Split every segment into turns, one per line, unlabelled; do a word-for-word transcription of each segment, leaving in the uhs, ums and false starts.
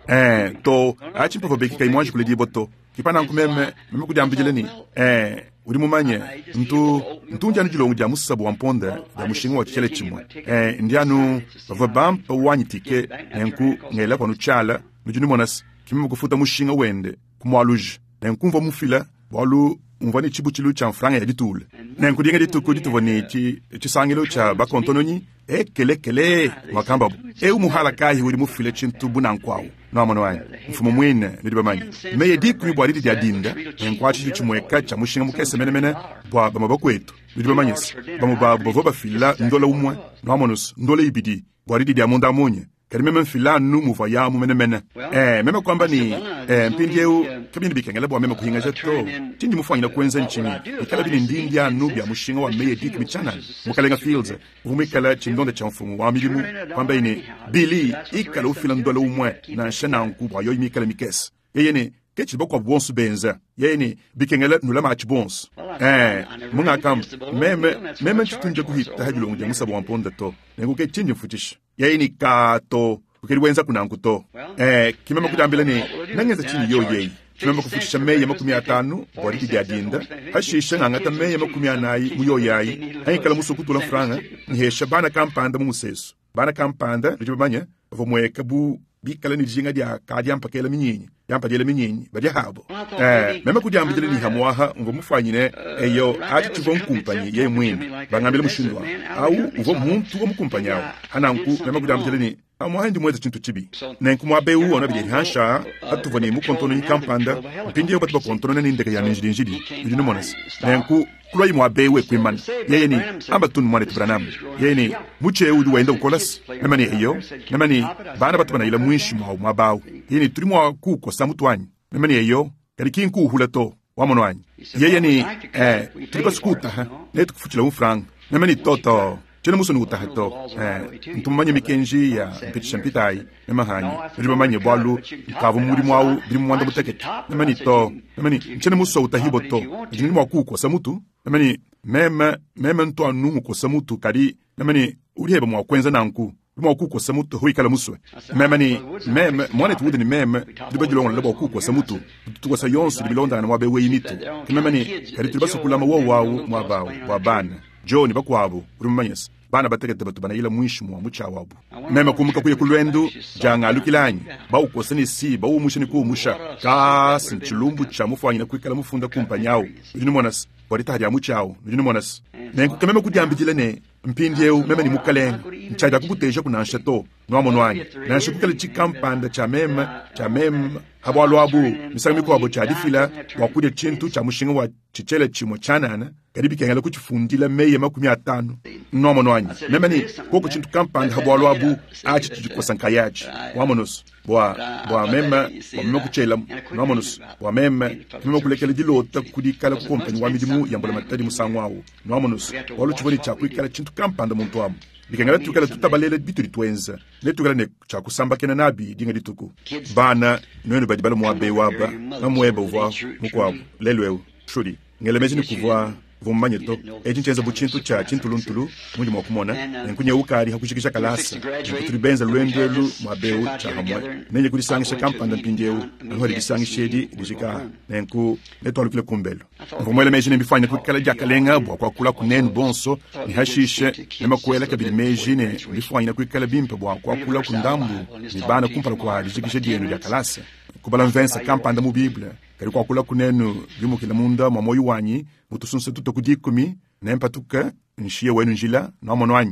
eh to achi mpa beki kai mwanji kule di boto kipana nkumeme meme kujambijele ni eh uri mumanye ntu ntu njani jilo ngja musabu wamponda ya mushinga wa chele chimwe eh ndianu vabam pa wanyitike nenku ngela kwa nuchala nujuni monas kimeme kufuta mushinga wende kumwaluj nenku mva mufila walu umvani chibuchilu cha franga ya ditule nenku dinga dituko dituvani chi chisangelo cha bakontononi e kele kele wakamba e umuhala kai uri mufile chintu bunankwao no mano wani mfumo mwene ndiba manyi meye diku bwa didi adinda enkwachi chimweka cha mushinga mukese mene mene bwa bamabako etu ndiba manyisi bamuba bovoba fila ndola umwe no manus ndola ibidi bwa didi amonda monye kadi meme fila nu muva ya mu mene mene eh meme kwamba ni eh mpindieu kabini bikengele bwa meme kuhinga jeto tindi mufanya kwenza nchini ikala bini ndindia nubia mushinga wa meye dik michana mukalenga fields umikala chindonde cha mfumu wa milimu kwamba ine bili ikala ufila ndola umwe na shana nkubwa yo imikala mikes yeye ni kechi boko bonsu benza yeye ni bikengele nula match bons eh munga kam meme meme chitunje kuhita hajulonje musabo wamponda to nengo ke chinje futish yeye ni kato ukiriwenza kunankuto eh kimema kujambile ni nangeza chini yo yeye kimema kufutisha meye makumi atanu bwaridi jadinda hashisha ngangata meye makumi anayi muyo yayi hayikala musukutula franga ni hesha bana kampanda museso bana kampanda njibamanya vomweka bu bikala ni jinga dia kadi ampa kela minyinyi yampa dele minyinyi badia habo eh mema kujambile ni hamwaha ngo mufanyine eyo ati tuvon kumpanyi ye mwini bangambile mushindwa au uvo muntu wo mukumpanyao hananku mema kujambile ni amwa ndi mwezi chintu chibi nenku mwabeu ona bije hansha atuvoni mu kontono ni kampanda mpindi yo batwa kontono ni ndeka ya ninjiri njiri ndi monas nenku kulwa mwabeu ekwiman yeye ni amba tun mwane tibranam yeye ni muche udu wenda ukolas nemani eyo nemani bana batwa na ila mwishi mwa mwabau yeye ni tulimwa kuko samutwanyi nemani eyo kadi kinku hulato wamonwanyi yeye ni eh tuliko skuta ha netu kufuchila ufrang nemani toto chene muso nuta hato eh ntumanye mikenji ya mpitisha mpitai nemahani ribamanye bwalu kavu muri mwawu biri mwanda mutekeke nemani to nemani chene muso utahibo to jini mwa kuko samutu nemani meme meme nto anu ko samutu kadi nemani uriheba mwa kwenza nanku mwa kuko samutu hoikala muswe memani meme mwane tuudi ni meme dibajilo lebo kuko samutu tuko sayonsi dibilonda na wabe weyinitu memani kadi tubaso kulama wo wawu mwa bawo wabana John bakwabo urumanyes bana bategete batu bana ila mwishi mwa mucha wabu mema kumuka kuye kulwendu janga lukilanyi ba ukosani si ba umushini ku musha kas nchilumbu cha mufanya na kwikala mufunda kumpanyao yini monas barita hadi amuchao yini monas nenku kamema kujambijile ne mpindieu mema ni mukalenga nchaida kukuteja kuna nshato no amonwanyi na shukukale chikampanda cha mema cha mema habwalo abu misami ko abo cha difila wakude chintu cha mushinga wa chichele chimo chanana karibi kengala kuchifundila meye makumi atano no amonwanyi mema ni koko chintu kampanda habwalo abu achi chikosankayachi wamonos bwa bwa mema bwa mema kuchela no amonos bwa mema mema kulekele dilota kudikala kukompani wa midimu yambola matadi musangwao no amonos walu chiboni cha kwikala chintu kampanda muntu amu bikengala tukala tutabalele bituri twenza netukala ne cha kusamba kena nabi dinga dituku bana nwenu badibalo mwabe waba namweba uva mukwabo lelweu shuri ngelemeji ni kuvwa vummanyeto ejincheza buchintu cha chintuluntulu mundi mwakumona nkunye ukari hakushikisha kalasa nkutribenza lwendelu mwabeu cha hamwe nenye kulisangisha kampanda mpindeu ngori disangishedi dijika nenku netwalu kile kumbelo vumwele meji ne bifanya kukala jakalenga bwa kwa kula kunenu bonso ni hashishe nema kuela kabili meji ne bifanya kukala bimpe bwa kwa kula kundambu ni bana kumpala kwa dijikisha dienu ya kalasa kubala mvensa kampanda mu biblia kali kwa kula kunenu bimu kila munda mwa moyo wanyi mutusunse tutokudikumi nempa tuka nshie wenu njila na monwanyi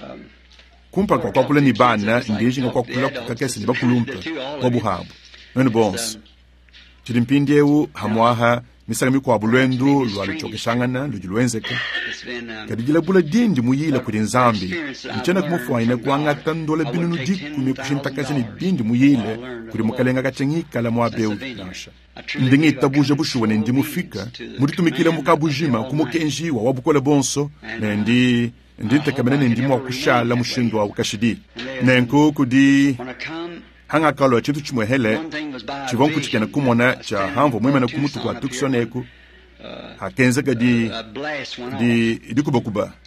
kumpa kwa kula ni bana ndiji kwa kula kukakesi ni bakulumpa kwa buhabu nenu bons chilimpindeu hamwaha misagami kwa bulwendu lwalichokeshangana lujilwenzeka kadijila bula dindi muyila kuri nzambi mchana kumufwaine kuangata ndole binunu diku ni kushintakazi ni dindi muyile kuri mukalenga kachengika la mwabeu nasha ndingi tabuja bushuwa nendi mufika muritumikila mukabujima kumukenjiwa wabukola bonso nendi ndinte kamene nendi mwa kushala mushindwa ukashidi nenko kudi hanga kalo chintu chimwe hele chivonku chikena kumona cha hamvo mwema na kumutu kwa tuksoneku hakenza di di dikubakuba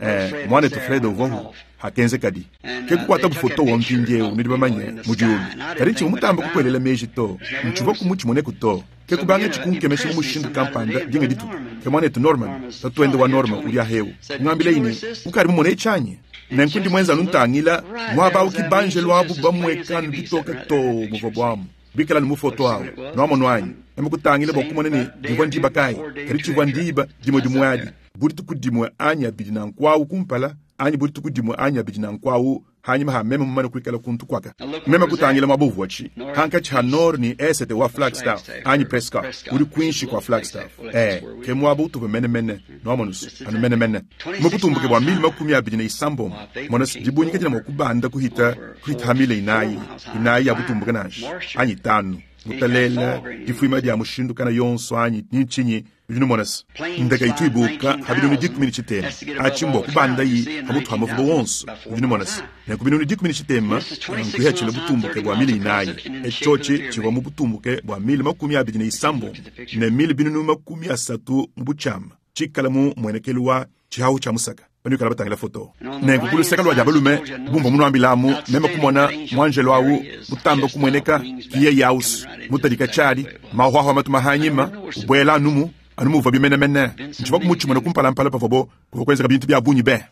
eh mwana tu Fred uvohu hakenze kadi ke kukwata bufoto wa mpinje unidi bamanye mujulu kari chi mutamba kupwelela meji to mchuva kumuchi mone kuto ke kubanga chikunke meshi mushindu kampanda dinga ditu ke mwana tu Norman tatwende wa Norman uri ahewu ngambile ini ukari mone chanye nenkundi mwenza nuntangila mwaba ukibanje lwabu bamwekana bitoka to muvobwamu bikala numufoto awo nomo nwanyi emukutangile bokumonene ngwa ndiba kai karichi ngwa ndiba dimo dimwadi buri tukudimwe anya bidina nkwawu kumpala anya buri tukudimwe anya bidina nkwawu hanyuma ha mema mumana kwikala kuntu kwaka mema kutangile mabuvu wachi hankachi hanor ni esete wa Flagstaff anyi Prescott uri kwinshi kwa Flagstaff eh ke mwabu tuve mene mene nomonus anu mene mene mukutumbuke bwa mili makumi abidina isambo monas dibunyi kajina mokubanda kuhita kuhita hamile inayi inayi abutumbuke nash anyi tanu mutalela difuima dia mushindu kana yonso anyi ninchinyi bino monas ndaka ituibuka habino dikmini chitema achimbo kubanda yi abutu hamavubo wonso bino monas ne kubino dikmini chitema kuhachile butumbuke bwa mili inayi echochi chiwa mu butumbuke bwa mili makumi abidina isambo ne mili bino makumi asatu mbuchama chikalamu mwenekelwa chihawu cha musaka bani kala batangila foto ne kukulu seka lwa jabalume bumba muno ambilamu mema kumona mwanjelo awu mutamba kumweneka kiye yaus mutadika chari mahwa matu mahanyima ubwela numu anumu vabi mena mena nchiba kumuchi mwana kumpala mpala pavobo kuvokwenza kabintu bya bunyi be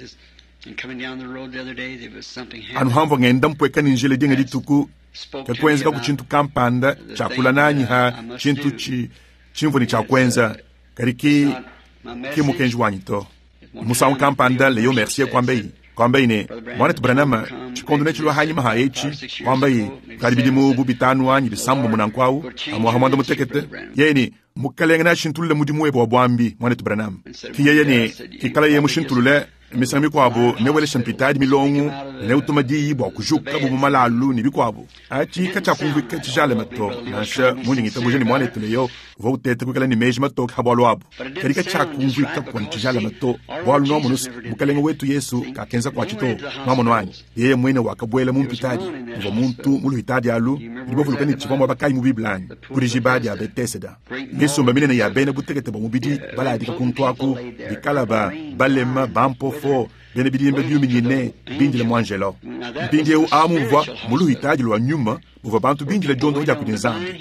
anu hamvo ngenda mpweka ninjele dinga dituku kakwenza kuchintu kampanda chakula nanyi ha chintu chi chimvo ni chakwenza kariki kimu kenji wanyito musa un kampanda leyo merci kwambei kwambei ne mwana tubranama chikondone chilo hanyima ha echi kwambei karibidimu bubitanu anyi bisambo munankwawu amwa hamando mutekete yeni mukalenga na shintulule mudimuwe bwa bwambi mwana tubranama kiyeye ne kikala ye mushintulule misami kwabo ne wele shampitadi milongu ne utomadi bwa kujuka bu malalu ni bikwabo achi kacha kumbi kachi jale mato nasha muningi tabujeni mwana tuleyo vo tete kukala ni meji mato kabalo abo karika cha kumbi kapon jale mato bwalu no munus mukalenga wetu Yesu kakenza kwa chito mamono wanyi yeye mwene wakabwela mumpitadi vo muntu muluhitadi alu libo fulukani chivamo bakai mu biblani kurijibadi ya Bethesda Yesu mbamine ya bene butekete bo mubidi bala adika kuntwaku dikalaba balema bampo fo bene bidimbe biumi nyine bindile mwanjelo bindile u amumva muluhitaji lwa nyuma buva bantu bindile jondo ya kudinzambi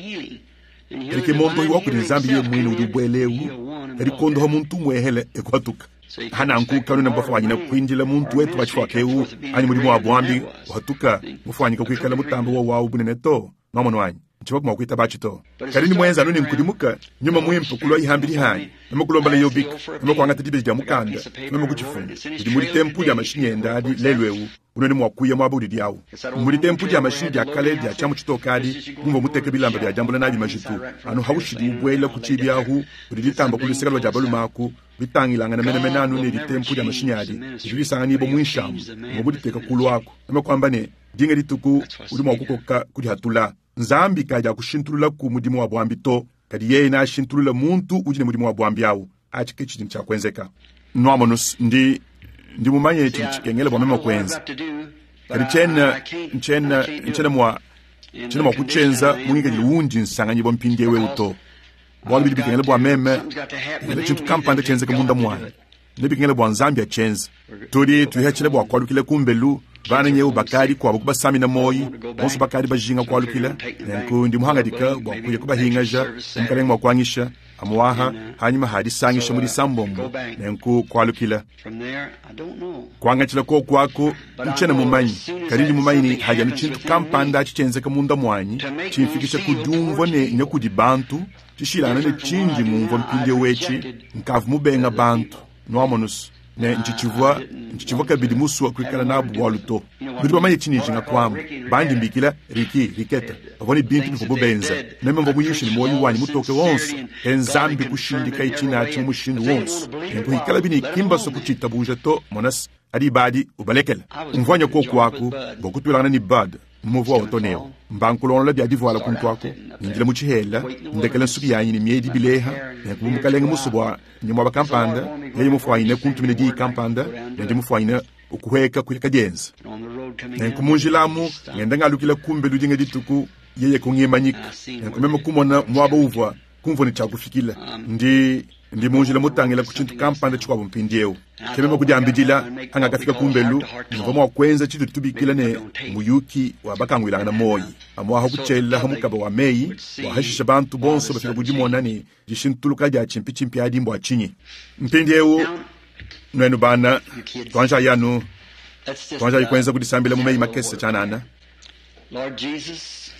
erike mondo iwa kudinzambi ye mwini udubwelewu erikondo ha muntu mwehele ekwatuka hana nku kanu na mbafu wanyina kwinjila muntu wetu wachifakeu ani mulimu wa bwambi watuka mufanyika kwikala mutambo wa wawu buneneto mamono wanyi nchiba kuma kuita bachito karini mwenza nuni nkudimuka nyuma mwimpu kulwa ihambiri hai nama kulomba le yobik nama kwa ngata tibe jamukanda nama kuchifunga ndi muri tempu ya mashini endadi lelwewu unoni mwakuya mwabudi diawu muri tempu ya mashini ya kale ya chamu chitokadi mumbo muteke bilamba ya jambo nabi majitu anu hawushidi ubwela kuchibi ahu uri tamba kuliseka lwa jabalu maku bitangilanga na mena mena anu ni tempu ya mashini yadi ibisanga nibo mwinshamu mwabudi teka kulwako nama kwamba ne dinga dituku uri mwakukoka kudi hatula nzambi kaja kushintulula ku mudimu wa bwambito kadi yeye na shintulula muntu ujine mudimu wa bwambiawu achike chini cha kwenzeka nomonus ndi ndi mumanye chini chikengele bwa mema kwenza kadi chena chena chena mwa chena mwa kuchenza mwinga jiwundi nsanganye bwa mpinde we uto bwa bili bikengele bwa meme ile chintu kampanda chenza kamunda mwana ne bikengele bwa nzambi achenza tori tuhechele bwa kwalukile kumbelu bana nyeu bakari kwa bukuba sami na moyi bonso bakari bajinga kwa lukila nenku ndi muhangadika bwa kuye kuba hingaja umkalenga mwa kwanyisha amwaha hanyuma hadi sangisha muri sambombo nenku kwa lukila kwangachila ko kwako nchena mumanyi karili mumanyi haja nchintu kampanda chichenze kamunda mwanyi chimfikisha kudumvo ne nyakudi bantu chishilana ne chinji mumvo mpinde wechi nkavu mubenga bantu nomonus ne nchichivwa nchichivwa kabidi musu wa kwikala nabu waluto bidu bamanye chini jinga kwamu bandi mbikila riki riketa avoni bintu bifubo benza neme mbobu yishi ni moyi wani mutoke wonsu enzambi kushindika ichina achi mushindu wonsu nempo hikala bini kimba so kuchita buja to monas adi badi ubalekela umvanya kwa kwaku bokutulana ni bad mmovu wa otoneo mbankulona la biadi voila kuntwako ninjila muchihela ndekela nsuki yanyi ni miedi bileha nekubumukalenga musubwa nyuma bakampanda yeye mufwaine kuntumine di kampanda nende mufwaine ukuheka kulika jenza nenkumunjilamu ngenda ngalukila kumbe lujinga dituku yeye kungimanyika nenkumema kumona mwaba uvwa kumvoni chakufikila ndi ndi munjila mutangela kuchintu kampanda chikwabo mpindieu kemema kudiambidila angakafika kumbelu nivoma wakwenza chitu tubikila ne muyuki wabakangwilanga na moyi amwaho kuchela hamukaba wa meyi wahashisha bantu bonso bafika kudimona ni jishintuluka ja chimpi chimpi adi mbo achinyi mpindieu nwenu bana twanja yanu twanja yikwenza kudisambila mumeyi makese chanana.
Lord Jesus,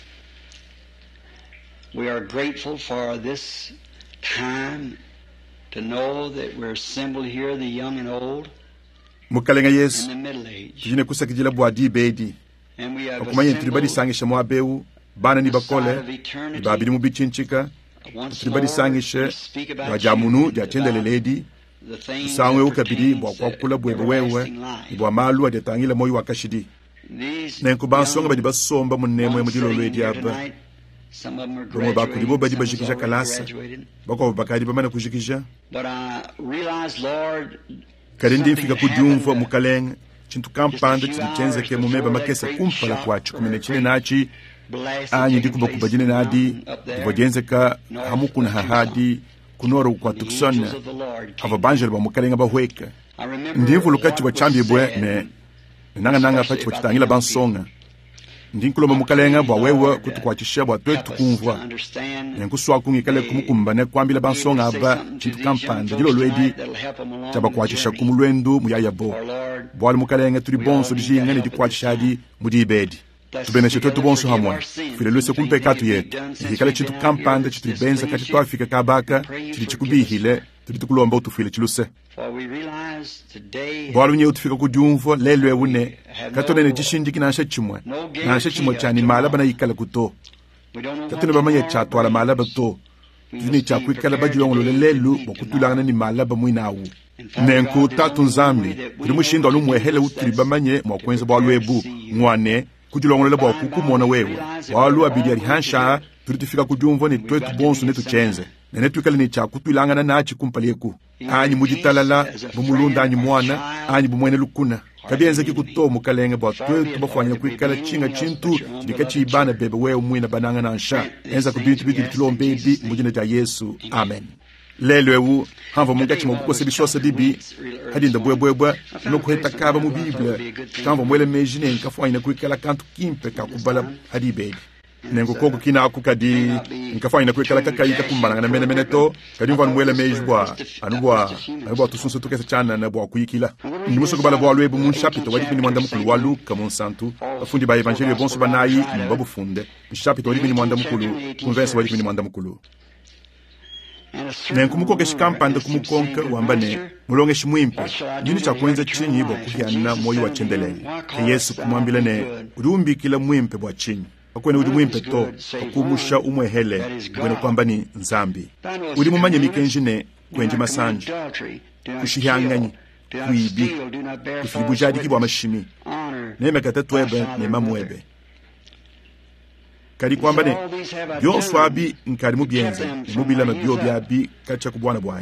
we are grateful for this time to know that we're assembled here, the young and old,
mukalenga Yesu
and the middle age.
tujine kusakijila bwadi bedi
And we have
okumanye tulibadi
assembled
sangisha mwabeu bana ni
the side
bakole
of eternity
ibabiri mubichinchika
once
tulibadi
more
sangishe
to speak about
wajamunu
you,
jatendele
about
ledi
the things
sangwe
that
ukabiri
pertains
bwa
to
kwa kula bwebe wewe
everlasting life.
bwa malu adetangile moyo wakashidi
These
nenko bansonga
young
badi basomba munemo
ones
mudilo
sitting
ledi
here
aba
tonight, some of them are
bomo bakuri bo badi
graduating,
bajikisha
some of them
kalasa
already graduated.
bako bakari bamana kujikisha
But I realize, Lord,
karindi mfika
something
kudyumva
happened.
mukalenga chintu kampanda chilikenze ke mumeba makesa kumpala kwachi kumene chine nachi anyi ndikuba kubajine nadi ndivojenzeka hamukuna hahadi kunoro kwa tuksona ava banjelo ba mukalenga bahweka ndimvu lukachi bachambibwe ne nanga nanga pachi bachitangila bansonga ndinkuloma mukalenga bwa wewe kutukwachisha bwa twetu kumvwa nenkuswa kungikale kumukumba ne kwambila bansonga aba chintu kampanda jilo lwedi chabakwachisha kumulwendu muyayabo bwali mukalenga tuli bonso dijinga ne dikwachishadi mudibedi tubeneshe twetu bonso hamwa file lwese kumpekatu yetu ihikale chintu kampanda chitulibenza kati twafika kabaka chili chikubihile tuli tukulomba utufile chiluse bwali unye utufika kudyumva lelwe une katonene chishindiki nansha chimwe nansha chimwe chani malaba na yikala kuto katone bamanye chatwala malaba to tuni chakwikala bajilongolo lelelu bakutulangana ni malaba mwinawu nenku tatu nzambi tuli mushinga lumwehele utuli bamanye mwakwenza bwalwebu ngwane kujilongolo bwa kukumona wewe walu abidi arihansha tuli tufika kudyumva ni twetu bonso netu chenze nene twikale ni chakutulangana nachi kumpalieku anyi mujitalala bumulunda anyi mwana anyi bumwene lukuna kabienza kikuto mukalenga bwa twetu bafanya kwikala chinga chintu chidika chibana bebe wewe mwina bananga nansha enza kubiti biti tulombedi mujine ja Yesu amen. Lelwewu hamva mungachi mukose bishosa dibi hadinda bwebwebwa nokuheta kaba mu Biblia kamva mwele mejine nkafanya kwikala kantu kimpe kakubala hadibedi nengo koko kina akukadi nkafanya kwikala kakayika kumbalanga na mene mene to kadi mvan mwele mejbwa anubwa anubwa tusunso tukesa chana na bwa kuyikila ndimuso kubala bwa lwebu mun chapito wadi bini mwanda mukulu walu kamon santu afundi ba evangelio bonso banayi mbabu funde chapito wadi bini mwanda mukulu converse wadi bini mwanda mukulu nenkumukoke shikampanda kumukonka wambane mulonge shimwimpe nini chakwenza chinyi bwa kuhiana moyo wa chendelele ke Yesu kumwambile ne urumbikila mwimpe bwa chinyi akwene uri mwimpe to akumusha umwehele gwene kwamba ni nzambi uri mumanye mikenjine kwenje masanje kushihanganyi kuibi kufibujadi kibwa mashimi neme katatwebe nema mwebe kadi kwamba ne byonso abi nkari mubienza mubila na byo byabi kacha kubwana bwanyi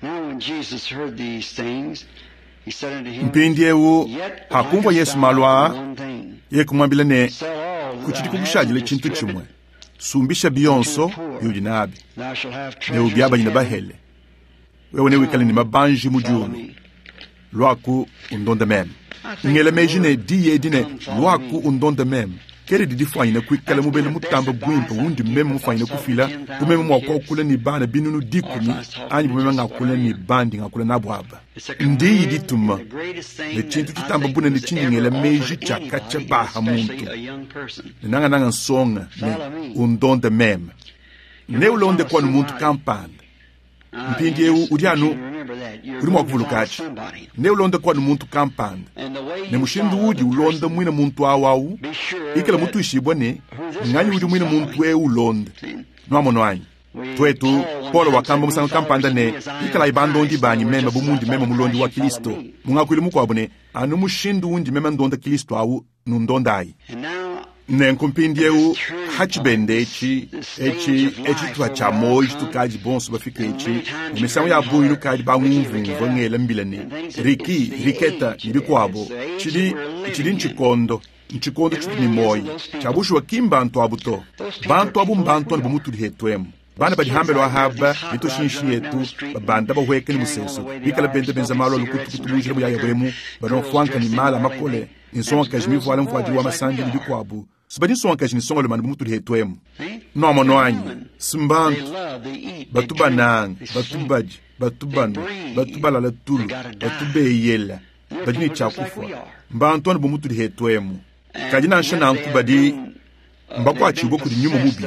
mpindiewu hakumva Yesu malwa ye kumwambila ne kuchiti kukushajile chintu chimwe sumbisha biyonso yudi nabi ne ubyaba nyina bahele wewe ne wikale ni mabanji mujunu lwaku undonda mem ngele mejine diye dine lwaku undonda mem kere didi fanyina kwikala mubele mutamba bwimpa wundi meme mufanyina kufila kumeme mwako kule ni bana binunu dikumi anyi bumeme ngakule ni bandi ngakule nabwaba ndi yidituma ne chintu chitamba bune ni chinyingela meji chaka cha baha muntu nanga nanga nsonga ne undonde meme ne ulonde kwa muntu kampanda mpindi ewu udianu uri mwakuvulukachi ne ulonde kwa muntu kampanda ne mushindu udi ulonde mwina muntu awawu ikela mutu ishibwa ne nganyi udi mwina muntu e ulonde nwamono anyi twetu polo wakamba musanga kampanda ne ikela ibando ndi banyi mema bumundi mema mulondi wa Kristo mungakwili mukwabune anu mushindu undi mema ndonda Kristo awu nundondayi nenkumpindiewu hachibende echi echi echi tuwa chamo echi tukaji bonso bafika echi umesamu ya bui lukaji banguvu vangela mbilani riki riketa nirikwabo chidi chidi nchikondo nchikondo chutu ni moyi chabushu wa kim bantu abuto bantu abu mbantu anibu mutu lihetwemu bana badi hambelo ahaba ito shinshi yetu babanda bahweke ni museso bikala bende benza malo lukutukutu mujile buyaya bwemu banon fwanka ni mala makole insonka jimi voala mfwadi wa masangi ni bikwabu subadi sonka jini songa lumani mutu lihetwemu nomo noanyi simbantu batubanang batubaji batubanu batubalala tulu batubeyela badini chakufa mbantu anu bumutu lihetwemu kajina nshana anku badi mbakwa chibo kudi nyumo mubi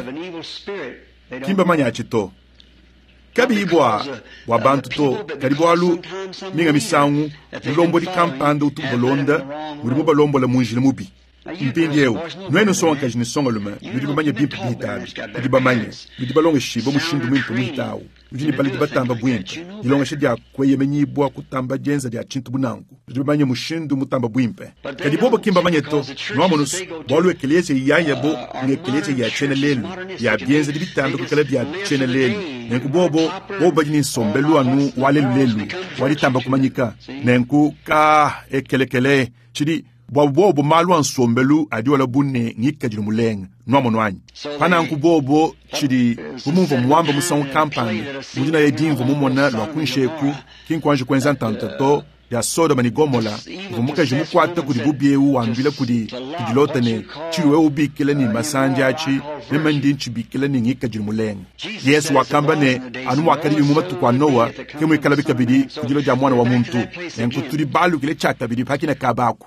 kimba manya chito kabi ibwa wa bantu to karibu alu minga misangu mulombo di kampanda utubolonda muri balombo la munjile mubi mpindeu nwenu songa kajini songa luma nudi bamanya bimpi bihitabi nudi bamanya nudi balonga shibo mushindu mwimpu muhitawu nudi bali batamba bwimpi ilonga shidia kweye menyibwa kutamba jenza dia chintu bunangu nudi bamanya mushindu mutamba bwimpe kadi bobo kimba manya to nwamonus bolu ekelese yaya bo ngekelese ya chene lelu ya bienza di bitamba kukala dia chene lelu nenku bobo bobo bajini sombelu anu wale lelu wali tamba kumanyika nenku ka ekelekele chidi bobo malu ansombelu adiwala bunne ngika jiru mulenga nomo nwanyi pana nku bobo chidi umumvo mwamba musangu kampani mujina yedimvo mumona lwa kunsheku kinkwanje kwenza ntantato ya soda mani gomola vumuka jimu kwata kudi bubieu wambila kudi kudilota ne chiwe ubikile ni masanja achi nemandi nchibikile ni ngika jiru mulenga yesu wakamba ne anu wakari imumatu kwa noa kemu ikalabika bidi kudilo jamwana wa muntu nenku turi balu kile chata bidi pakina kabaku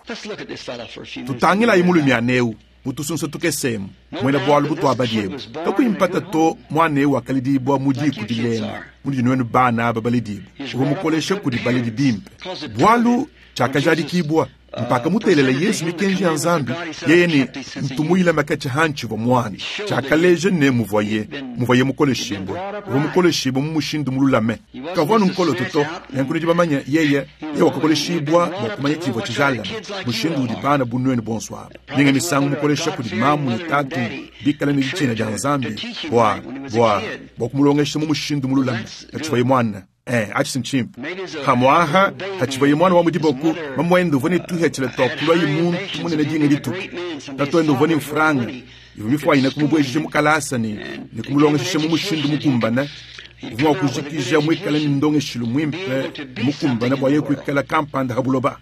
tutangila imulu mianeu mutusunso tukesemu mwena bwalu butu abadiebu kaku impata to mwaneu wakalidi bwa muji kudilenga mudi nwenu bana babalidibu umukolesha kudi balidibimpe bwalu chakajadi kibwa mpaka mutelele yesu mikenji anzambi yeye ni mtumuile makacha hanchi wa mwani chakaleje ne muvoye muvoye mukoleshimbo wa mukoleshimbo mumushindu mululame kavanu nkolo toto yankuni jibamanya yeye ye wakakoleshibwa wakumanya kivo chizalama mushindu udibana bunwenu bonswaba ninga misangu mukolesha kudi mamu ni tatu bikala ni jichina janzambi wa wa wakumulongesha mumushindu mululame kachivaye mwana eh achisin chimp hamwaha hachivaye mwana wa mudiboku mamwendo voni tuhechele tokulwa yimuntu munene jinga litu tatwendo voni mfranga yumifwa ina kumubwejeje mukalasa ni ni kumulongesha mumushindu mukumbana vwa kujikija mwikala ni ndonge shilu mwimpe mukumbana bwaye kwikala kampanda habuloba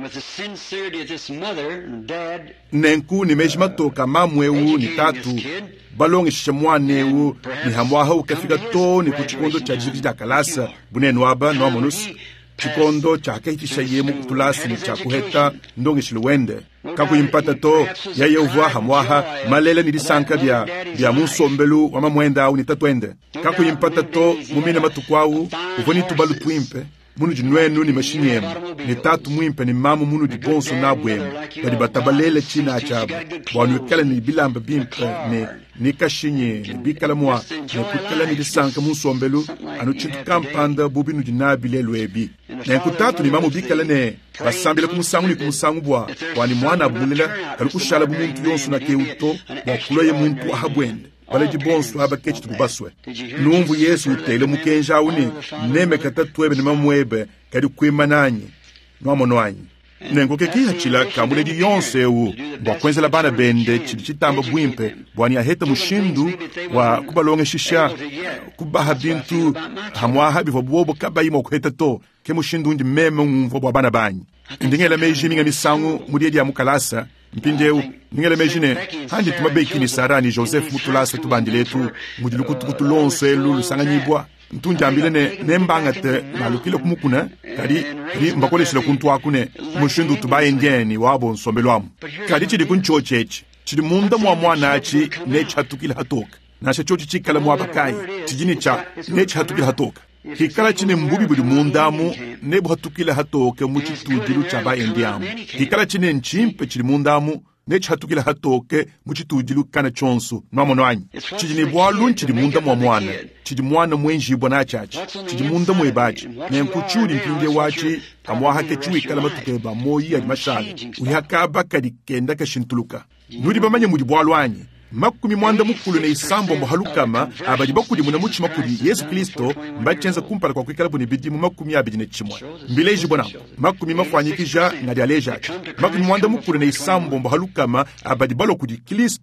nenku ni mejima toka mamweu ni tatu balonge shisha mwaneu ni hamwaha ukafika to ni kuchikondo cha jikija kalasa bunenu waba no monus chikondo cha kahitisha yemu kutulasi ni cha kuheta ndonge shiluwende kaku impata to ya yeuvwa hamwaha malele ni disanka bia bia musombelu wa mamwenda au ni tatuende kaku impata to mumine matukwau uvoni tubalu tuimpe munu jinwenu ni mashiniemu ni tatu mwimpe ni mamu munu di bonso na bwemu badi batabalele china achaba wanu kala ni bilamba bimpe ni ni kashinye ni bikala mwa ni kukala ni disanka musombelu anu chintu kampanda bubinu jinabile lwebi na kutatu ni mamu bikala ne basambile kumusangu ni kumusangu bwa wani mwana abulela kalukushala bumuntu yonsu na keuto wakuloye muntu ahabwende wale jibonsu aba kechi tubaswe numvu yesu utele mukenja uni neme katatwebe ni mamwebe kadi kwimananye nwamonwanyi nengo keki hachila kambule di yonse u bwakwenze la bana bende chidi chitamba bwimpe bwani aheta mushindu wa kubalonge shisha kubaha bintu hamwaha bivo bwobo kabayima ukuheta to ke mushindu undi meme umvo bwa bana banyi ndingela meji minga misangu mudiedi ya mukalasa mpindeu ningele mejine handi tumabeki ni sarani Joseph mutulasa tubandiletu mudilukutu kutulonso elu sanganyibwa ntunjambile ne nembangate malukile kumukuna kadi kadi mbakolesile kuntu akune mushindu tubaye ngeni wabo nsombelwamu kadi chidi kunchochechi chidi munda mwa mwana achi ne chatukile hatoka nasha chochi chikala mwa bakai chijini cha ne chatukile hatoka hikala chine mbubi budi mundamu nebu hatukile hatoke muchitudilu chaba endiamu hikala chine nchimpe chili mundamu nechi hatukile hatoke muchitudilu kana chonsu nwamono anyi chijini bwalu nchili mundamu wa mwana chidi mwana mwenji ibwa na chachi chidi mundamu ebachi nenkuchuli mpinde wachi kamwahake chui kala matukeba moyi ya mashali uhakaba kadikenda kashintuluka nudi bamanye mudi bwalu anyi makumi mwanda mukulu na isambo mhalukama abadi bakudi muna muchi makudi Yesu Kristo mbachenza kumpala kwa kwikala buni bidimu makumi abidi ne chimwa mbileji bona makumi mafanyikija ngadi aleja makumi mwanda mukulu na isambo mhalukama abadi balo kudi Kristo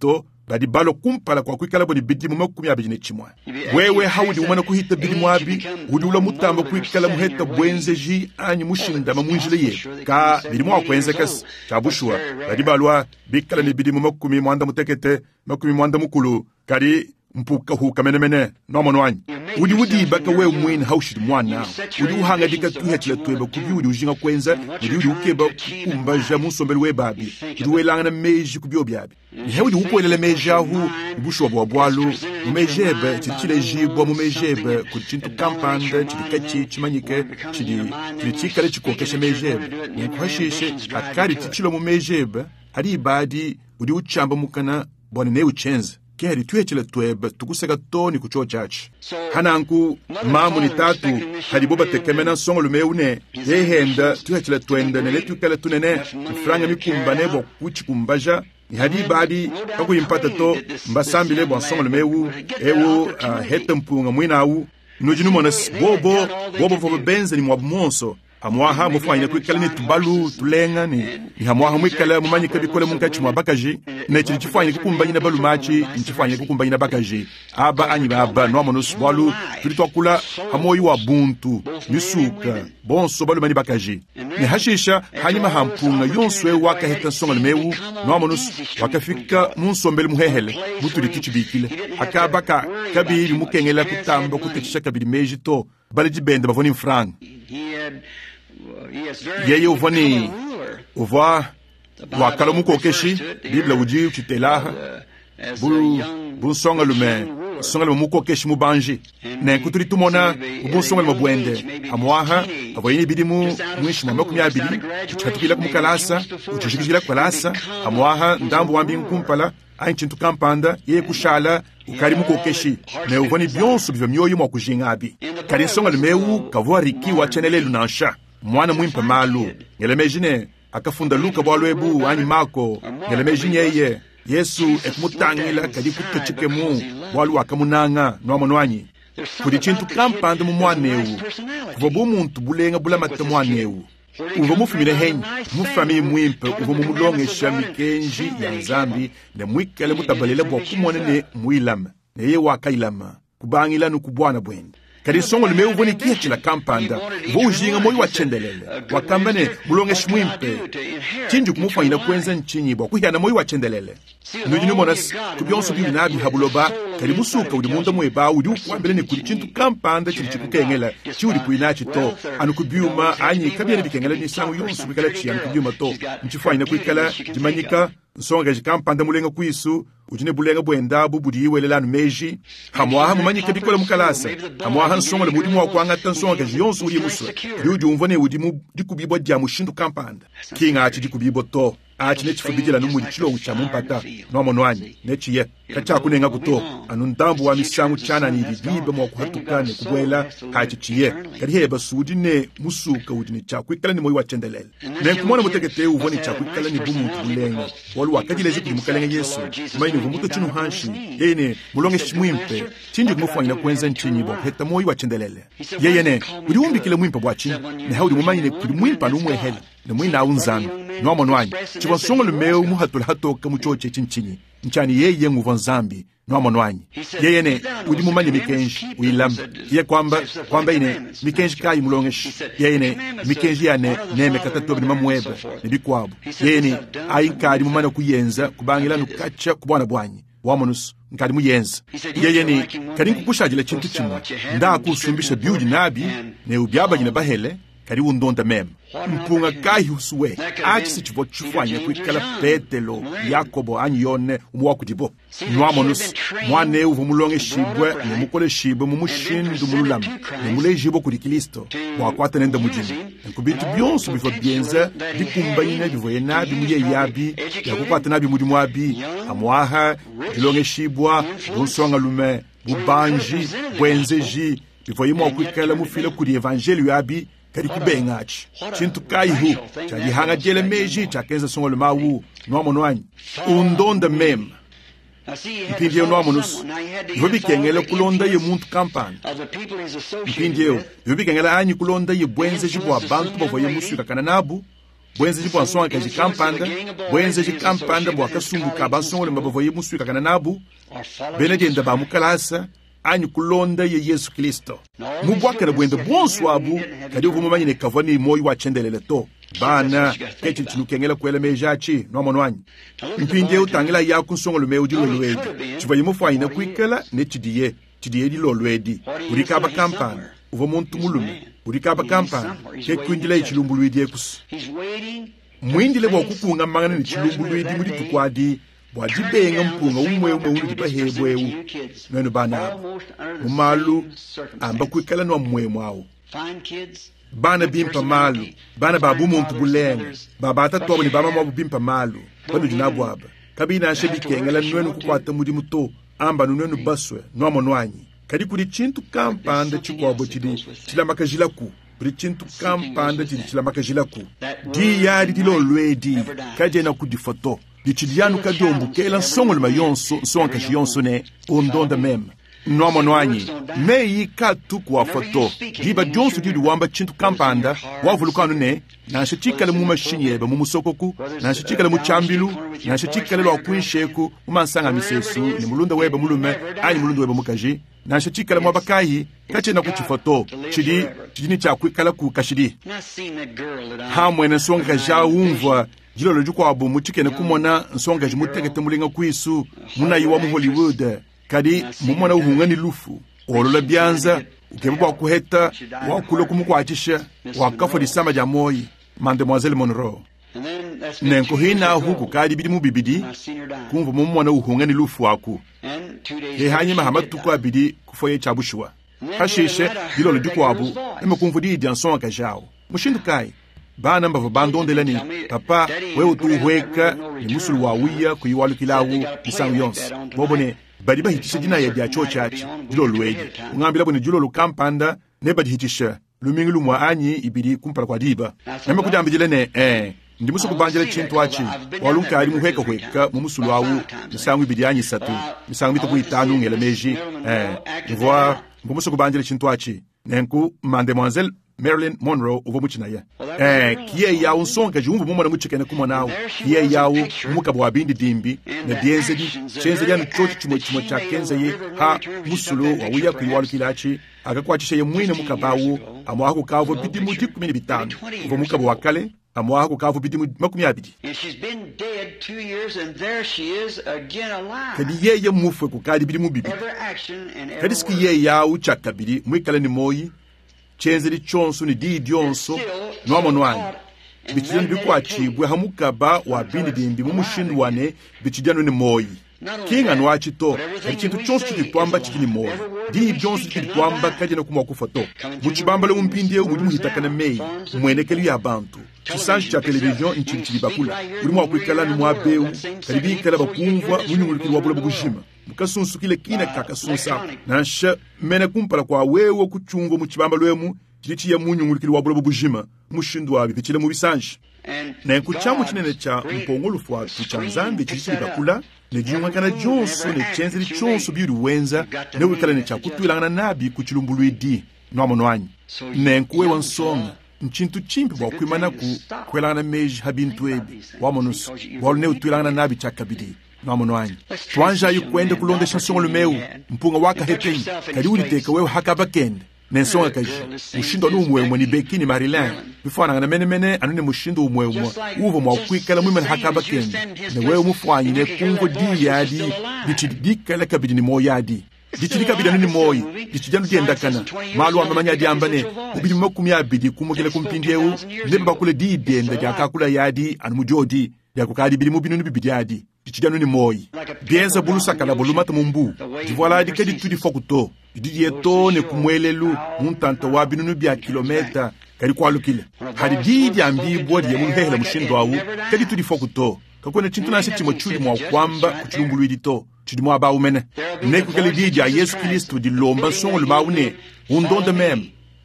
badi balo kumpala kwa kwikala boni bidimu makumi abiri n'ekimwa wewe hawudi umana kuhita bidimu abi udi ula mutamba kwikala muheta bwenze ji anyi mushindama munjile ye ka bidimu wakwenze kasi chabushua badi balwa bikala ni bidimu makumi mwanda mutekete makumi mwanda mukulu kari mpuka huka mene mene nomono wanyi udi udi baka we mwini haushidi mwana udi uhanga dika tuhechile tuweba kubi udi ujinga kwenza udi udi ukeba kumbaja musombele we babi udi we langana meji kubi obiabi ihe udi ukwelele meji ahu ubushu wabu wabualu mumejebe chidi chile jibwa mumejebe kudi chintu kampanda chidi kachi chimanyike chidi chidi chikale chikokeshe mejebe nikuhashishe akari chichilo mumejebe hari ibadi udi uchamba mukana bwani ne uchenze keri tuhechile tuweba tukuseka toni kucho chachi hananku mamu ni tatu hadiboba tekemena songo lumeune yehenda tuhechile tuenda nele tukale tunene mfranga mikumba nebo kuchi kumbaja ni hadi badi kaku impata to mbasambi lebo songo lumeu ewu uh, hete mpunga mwina au nujinu monas bobo bobo fobo benze ni mwabumonso amwaha mufanya kwikala ni tubalu tulenga ni ni hamwaha mwikala mumanyi kabikole munkachi mwa bakaji na chiri chifanya kukumbanya na balu machi nchifanya kukumbanya na bakaji aba anyi baba no monus balu tulitwakula hamoyi wa buntu misuka bonso balu mani bakaji ni hashisha hanyima hampunga yonswe waka heta songa lemewu no monus wakafika munsombele muhehele mutuli tichibikile akabaka kabiri mukengela kutamba kutekisha kabiri mejito bali jibende bavoni mfranga yeye uvoni uva wakala mukokeshi bibla uji uchitelaha bu bu songa lume songa lume mukokeshi mubanji ne kuturi tumona bu songa lume bwende amwaha avoyini bidimu mwishi mwa makumi abiri uchatukila kumukalasa uchishikishila kukalasa amwaha ndambu wambi nkumpala ainchintu kampanda yeye kushala ukari mukokeshi ne uvoni byonso bivyo myoyo mwa kujingabi kari songa lume kavua riki wachenele lunansha mwana mwimpa malu ngelemejine akafunda luka bwalwebu ani mako ngelemejine yeye yesu ekumutangila kadi kutachikemu bwalu akamunanga nomonwanyi kudi chintu kampanda mu mwanewu kuva bu muntu bulenga bulamata mwanewu uva mufumile henyi mufami mwimpe uva mumulongesha mikenji ya nzambi ne mwikale mutabalele bwa kumonene mwilama neye wakailama kubangila nukubwana bwende kadi songo lumeu voni kiechila kampanda vo ujinga moyi wachendelele wakambane mulongeshi mwimpe chinju kumufanyila kwenza nchinyibwa kuhiana moyi wachendelele nujinu monas kubyonso bibi nabi habuloba kadi musuka udi munda mweba udi ukwambele ni kudi chintu kampanda chili chikukengela chi udi kuinachi to anu kubyuma anyi kabyene bikengela ni sangu yonsu bikala chi anu kubyuma to nchifanyila kuikala jimanyika nsonga jikampanda mulenga kuisu ujine bulenga bwendabu budi iwelelanu meji hamwaha mumanyike bikola mukalasa hamwaha nsonga le mudimu wakwangata nsonga yonsu uli muswe yuji umvone udimu dikubibwa dia mushindu kampanda kinga achi dikubibwa to achi nechifubijila numuli chilongu cha mumpata nomonwanyi nechiye kacha kunenga kuto anu ndambu wa misangu chana ni ibibiba mwa kuhatukane kubwela achi chiye kadi heba sudi ne musuka udini chakwikala ni moyi wachendelele ne kumona mutekete uvoni chakwikala ni bumu tubulenga wali wakajilezi kudi mukalenga yesu kumaini vumuto chinu hanshi yene mulonge shimwimpe chinji kumufanyila kwenza nchinyi bo heta moyi wachendelele yeyene udi umbikile mwimpa bwachi ne haudi mumanyine kudi mwimpa numwehele ne mwina unzanu nomonwanyi chibonsongo lumeu muhatula hatoka muchoche chinchinyi nchani yeye nguva nzambi nomonwanyi yeyene udi mumanye mikenji uilamba ye kwamba kwamba ine mikenji kayi mulongeshi yeyene mikenji yane neme katatobi nimamweba nibikwabu yeyene ainkadi mumana kuyenza kubangila nukacha kubwana bwanyi wamonus nkadi muyenza yeyene kadi nkukushajila chintu chimwe ndakusumbisha byuji nabi ne ubyabagina bahele kari undonda mema mpunga kahi usuwe achi sichivo chufanya kuikala Petelo Yakobo anyi yone umuwaku dibo nwamonus mwane uvu mulonge shibwe ne mukole shibwe mumushindu mululama ne mule jibo kuri Kristo wakwata nenda mujini nkubitu byonso bifo byenza bikumbayine bivoye nabi muye yabi yakukwata nabi mudi mwabi amwaha bilonge shibwa bonsonga lume bubanji bwenzeji bivoye mwa kuikala mufile kuri evangelio yabi kadi kubengachi chintu kaihu chajihanga jele meji chakenza songo lemawu nomonwanyi undonda mema mpindiyo nomonus yobikengele kulonda ye muntu kampani mpindiyo yobikengele anyi kulonda ye bwenze jibwa bantu bavoye musuka kana nabu bwenze jibwa nsonga kaji kampanda bwenze ji kampanda bwa kasungu kabasongole mbabo yimuswika kana nabu bene genda ba mukalasa anyu kulonda ye Yesu Kristo mubwakana bwende bonso abu kadi uvumumanyine kavani moyo wa chendelele to bana kechi chinukengela kwele mejachi no monwanyi mpinde utangela ya kunsongolo me ujilo lwedi chivaye mufanya kwikela ne chidiye chidiye di lolwedi urikaba kampana uvo muntu mulume urikaba kampana ke kwindile ichilumbulwedi ekus mwindile bwa kukunga mangana ni chilumbulwedi muri tukwadi bwajibenga mpunga umwe umwe uri bahebwewu neno bana mumalu amba kwikala no mwe mwawo bana bimpa malu bana babu muntu bulenga babata tobo ni bama mabu bimpa malu bado jinabwaba kabina shebikengela nwenu kukwata muri muto amba nwenu baswe no monwanyi kadi kuri chintu kampanda chikobo chidi chilamakajilaku kuri chintu kampanda chidi chilamakajilaku di yadi dilo lwedi kajena kudifoto dichidianu kadombu kela nsongole mayonso nsonga kashiyonso ne ondonda mem nomo noanyi meyi katu kwa foto diba jonsu di wamba chintu kampanda wavulukanu ne na shachikale mu mashinyeba mu musokoku na shachikale mu chambilu na shachikale lo kwinsheku umansanga misesu ni mulunda weba mulume ayi mulunda weba mukaji na shachikale mu bakayi kachena ku chifoto chidi chidini cha kwikala ku kashidi hamwe na songa ja umva jilo lo jukwa abu muchikene kumona nsonga jimutekete mulinga kwisu munayiwa mu Hollywood kadi mumona uhungani lufu olola byanza ukebwa kuheta wakulo kumukwatisha wakafa disama ja moyi Mademoiselle Monroe nenko hina huku kadi bidi mubibidi kumva mumona uhungani lufu waku he hanyima hamatu kwa bidi kufoye chabushwa hashishe jilo lo jukwa abu eme kumvudi dianson akajao mushindu kai bana mbavo bandondela ni papa wewe tuweka ni musulu wawiya kuyiwalu kilawu isangu yonsi bobone badi bahitisha jina ya diacho chachi jilo lwedi ungambila bone jilo lukampanda ne badi hitisha lumingi lumwa anyi ibidi kumpala kwa diba nama kujambi jile ne eh ndi musu kubanjela chintu wachi walunka ali muheka hueka mumusulu wawu misangu ibidi anyi satu misangu mito kuitanu ngele meji eh nivoa musu kubanjela chintu wachi nenku Mademoiselle Marilyn Monroe uvo muchina ya eh kiye ya unsonga jumbu mumona muchikene kumonawo kiye yawo mukabo wabindi dimbi na dienze di chenze yanu chochi chimo chimo cha kenze ye ha musulu wawuya kuyiwalu kilachi agakwachisha ye mwine mukabawo amwako kavo bidi mu kumi na bitanu uvo mukabo wakale amwako kavo bidi mu makumi abiri kadi ye ye mufwe kukadi bidi mu bibi kadi ski ye yawo chakabiri mwikale ni moyi chenze li chonso ni di dionso noamo noani bichidano bikwachibwe hamukaba wa bindi dimbi mumushindu wane bichidano ni moyi kinga nwachi to kadi chintu chonso chikitwamba chikini moyi di dionso chikitwamba kajena kumwa kufoto muchibambale umpindie umuhitakana mei umwenekeli ya bantu chisanji cha televizion inchili chilibakula ulimu wakwikala ni mwabeu kalibikala bakumva munyungulikili wabula bukushima mukasunsu kile kina kakasunsa nansha mena kumpala kwa wewe kuchungo muchibamba lwemu chilichi ya munyungulikili wabula bubujima mushindu wabi pichile mubisanji na nkuchamu chinene cha mpongolufu watu cha nzambi chilichi libakula ne jiunga kana jonso ne chenze li chonso biuri wenza ne wikala ne cha kutuilangana nabi kuchilumbuluidi noamonoanyi ne nkuwe wansonga nchintu chimpi wa kuimana ku kwelangana meji habintu ebi wamonusu walu ne utuilangana nabi chakabidi noamono anyi tuanja yu kwende kulonde shansongo lumeu mpunga waka hepeni kadi uliteka wewe hakaba kende nensonga kaji mushindo n'umwe mwe ni Bekini Maryland bifana na mene mene anune mushindo umwe umwe uvo mwa kwikala mwe hakaba kende ne wewe mufwanyi ne kungo di yadi bichidikala kabidi ni moyadi dichidika bidani ni moyi dichijanu dienda kana malu amamanya diambane ubidi makumi abidi kumukile kumpindiewu ndemba kule di denda jakakula yadi anumujodi yakukadi bidi mubinu ni bibidi yadi dichijanu ni moyi bienza bulusa kala bulumata mumbu divoila di kedi tudi fokuto di yeto ne kumwelelu muntanto wabinu ni bia kilometa kadi kwalu kile hadi di diambi bodi ya munhehela mushindo wawu kedi tudi fokuto kakone chintu nasi chimo chuli mwa kwamba kuchilumbulu idito chidi mwa ba umene neku kele di ya Yesu Kristo di lomba songo luma une undonde mem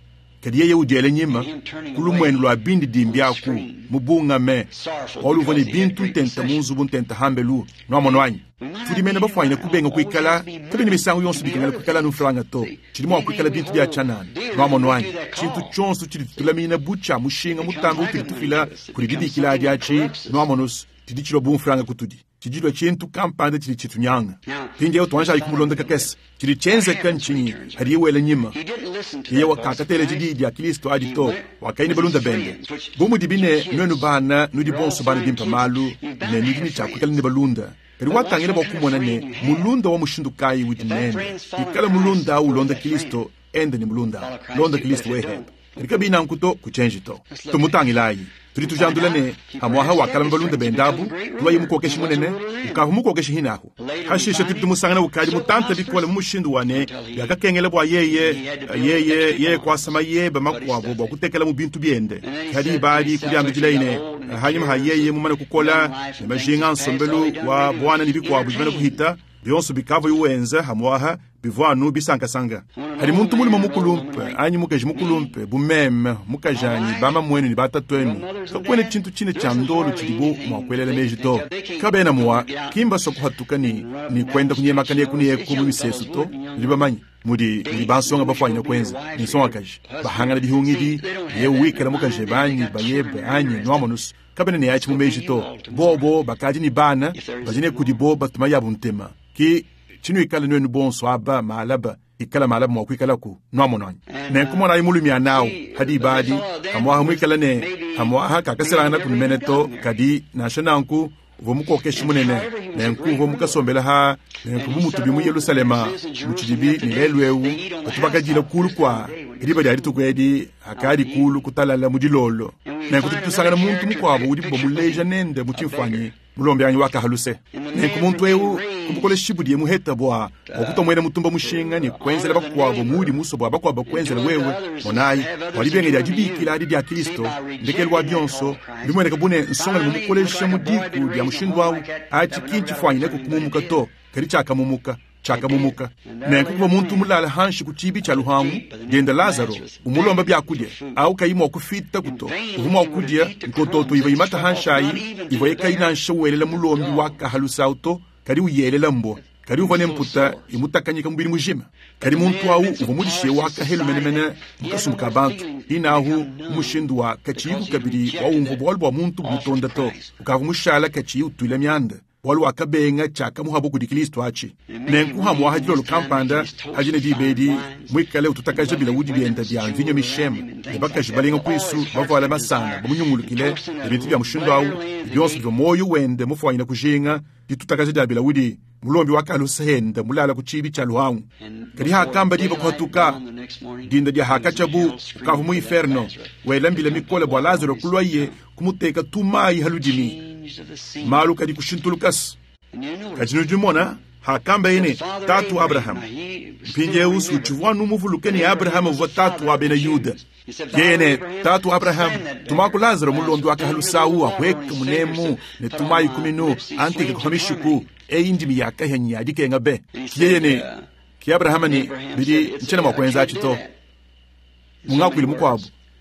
kadi yeye ujele nyima kulumwen lo abindi dimbyaku mubunga me oluvoni bintu tenta munzu buntenta hambelu no monwanyi tudi mena bafanya kubenga kwikala tabi nimisangu yonsu bikengala kwikala no franga to chilimo kwikala bintu bya chanana no monwanyi chintu chonsu chili tulamina bucha mushinga mutambo tutufila kuri gidi kila jachi no monus tidi chilo bun franga kutudi chijilo chintu kampanda chili chitunyanga pinge otwansha ikumulonda kakes chili chenze kanchini hadi wele nyima ye wakakatele jidi ya Kristo adito wakaini balunda bende bomu dibine nenu bana nudi bonso bana dimpa malu ne nidini chakukala ni balunda kadi watangile bokumona ne mulunda wa mushindukai widinene ikala mulunda ulonda Kristo ende ni mulunda londa Kristo wehe kadi kabina nkuto kuchenjito tumutangilai turi tujandulane hamwa hawa kala balunda bendabu tuwaye mukokeshi munene ukahu mukokeshi hinahu hashisha titumusangana ukadi mutanta bikola mushindu wane yakakengele bwa yeye yeye ye kwasama yeba makwabo bwa kutekela mu bintu byende kadi bali kulyambijilaine hanyuma hayeye mumane kukola majinga nsombelu wa bwana nibikwabo bimene kuhita byonso bikava yuwenza hamwaha bivanu bisankasanga hari muntu mulimo mukulumpe anyi mukaje mukulumpe bumeme mukajani bama mwene ni batatwenu kakwene chintu chine cha ndolo chilibu mwakwelele mejito kabena mwa kimba sokuhatuka ni ni kwenda kunyemakaniye kuniye kumisesu to libamanyi mudi libansonga bafanya kwenza ni songa kaje bahangana bihungidi ye wikera mukaje banyi bayebe anyi nomonus kabena ne yachi mumejito bobo bakaji ni bana bajine kudibo batuma yabuntema ki chinu ikala nwe nubonso aba malaba ikala malaba mwakwikala ku nomononyi ne kumona imulumi anao hadi badi amwa hamwikala ne amwa haka kasira na kumeneto kadi na shananku vomuko keshimunene ne nku vomuka sombela ha ne nkumutu bimu Yerusalema muchidibi ni lelwewu batubakajira kulu kwa iriba yari tukwedi akari kulu kutalala mudilolo ne kutusangana muntu mukwabo udi bomuleja nende muchimfanyi mulombe anyi waka haluse ne kumuntu ewu kumukole shibudi muheta bwa okutomwene mutumba mushinga ni kwenzela bakwabo muri muso bwa bakwabo kwenzela wewe onayi walibenge ya jibikila adi ya Kristo ndekelwa byonso limwene kabune nsonga mukolesha mudiku ya mushindwa ati kinchi fanyine kukumumuka to kali chaka mumuka chaka mumuka ne kuba muntu mulala hanshi kuchibi cha luhamu genda Lazaro umulomba byakudye au kayimo kufita kuto uhuma okudye nkototo iba imata hanshayi iba yekaina nshowelela mulombi waka halusauto kari uyelela mbo kari uvone mputa imutakanyika mubiri mujima kari muntu wawu uvumulishe waka helu menemene mukasumuka abantu inahu umushindu wa kachiyu kabiri wa umvu bwalwa muntu mutonda to ukavumushala kachiyu tuile myanda walu akabenga chaka muhabo kudi Kristo achi nenku hamu hajilo kampanda hajine dibedi mwikale ututakaje bila wudi byenda bya mvinyo mishema nebakaje balinga kwisu bavala masanga bamunyungulukile ebintu bya mushindo awu byonse byo moyo wende mufanyina kujinga ditutakaje bila wudi mulombi wakalo sehenda mulala kuchibi cha luhangu kadi hakamba diba kwatuka dinda dia hakachabu kavu mu inferno welambile mikola bwa Lazaro kulwaye kumuteka tumai haludimi malu kadi kushintulukas kajinu jumona hakamba ine tatu Abraham pinje usu chuvanu muvulukeni Abraham wa tatu abena Yuda yene tatu Abraham tumaku Lazaro mulondo akahalusawu ahweka munemu ne tumai kuminu antike khamishuku e indi miyaka henya dike ngabe yene ki Abraham ni bidi nchena makwenza chito mungakwili mukwabo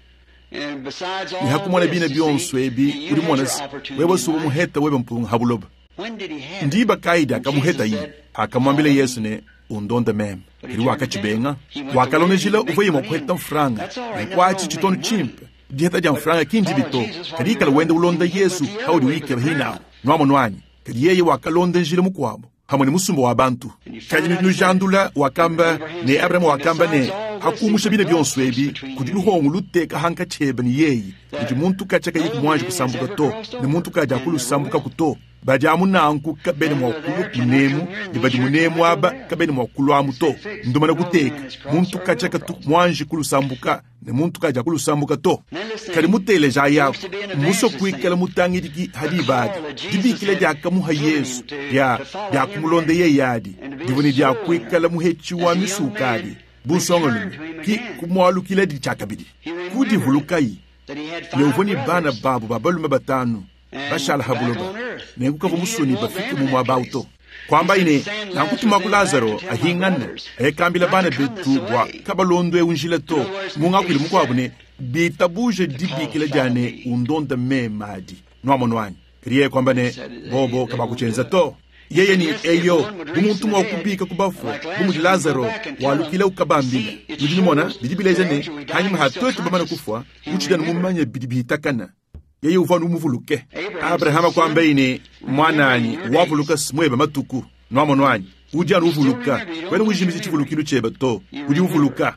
ni hakumona bina byonso ebi uri mona wewe subu muheta webe mpunga habuloba ndiba kaida kamuheta yi akamwambile Yesu ne undonda mem iri wakachibenga wakalonejila uvoye mokweta mfranga kwachi chitonu chimpe dieta ja mfranga kinji bito kadika wende ulonda Yesu haudi wike hina nwamo nwanyi kadi yeye wakalonda njile mukwabo hamwe musumbo wa bantu kadi nujandula wakamba ne Abraham wakamba ne hakumusha bine byonso ebi kudilu hongu luteka hanka cheba ni yeyi ndi muntu kachaka yiku mwanji kusambuka to ni muntu kaja kulu sambuka kuto bajamu nanku kabeni mwakulu munemu ni badi munemu aba kabeni mwakulu amuto ndomana kuteka muntu kachaka tu mwanji kulu sambuka ni muntu kaja kulu sambuka to kadi mutele jaya muso kwikala mutangiriki hadibadi dibikile jaka muha Yesu ya ya kumulonde ye yadi divuni ya kwikala muhechi wa misukadi busongolu ki kumwalu kile di chakabidi kudi hulukai leuvoni bana babu babalu mabatanu bashala habuloba nenguka vumusuni bafike mu mwabauto kwamba ine nakutuma ku Lazaro ahingana ekambila bana betu bwa kabalondo eunjila to munga kwili mukwabune bitabuje dibikila jane undonda me madi nwamonwani kriye kwamba ne bobo kabakuchenza to yeye ni eyo bumuntu mwa kubika kubafu bumu Lazaro walukile ukabambila ndimona bidibileje ne hanyuma hatoke bamana kufwa uchidana mumanye bidibitakana yeye uvanu umuvuluke Abrahama kwamba ine mwanani wavuluka smweba matuku nwamonwani uja uvuluka kwene ujimizi chivulukilo cheba to uji uvuluka